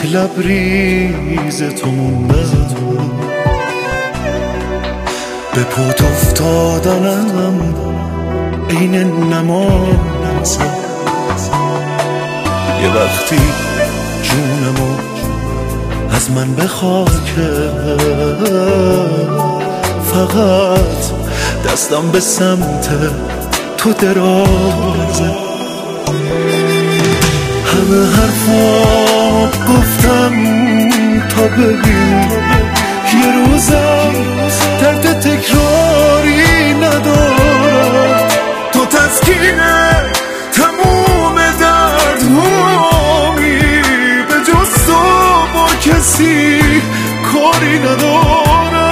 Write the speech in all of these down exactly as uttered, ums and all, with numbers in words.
که لبریز تو موندم، به پات افتادنم عین نماز. یه وقتی جونمو از من بخواکه، فقط دستم به سمت تو درازه. همه حرفا گفتم تا ببین یه روزم درد تکراری ندارم. تو تسکین تموم دردهامی، به جز تو با کسی کاری ندارم.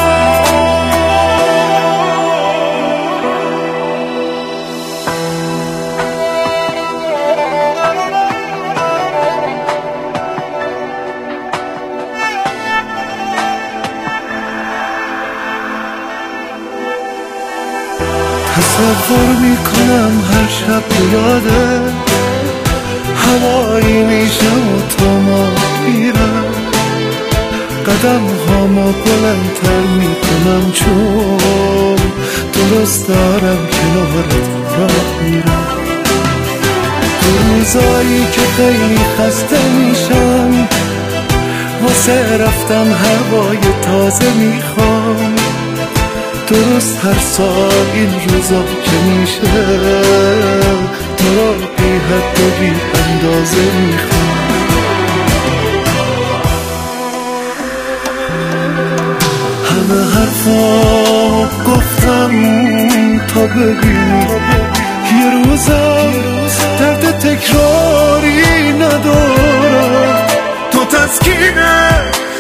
تصور میکنم هر شب یاده هوایی میشه و تا ما میرم، قدم هامو بلندتر میکنم چون درست دارم کنارت راه میرم. تو روزایی که خیلی خسته میشم، واسه رفتن هوای تازه میخوام. درست هر سال این روزا که میشه، تو را بی حد و بی اندازه میخوام. همه حرفا گفتم تا ببین یه روزم درد تکراری ندارم. تو تسکین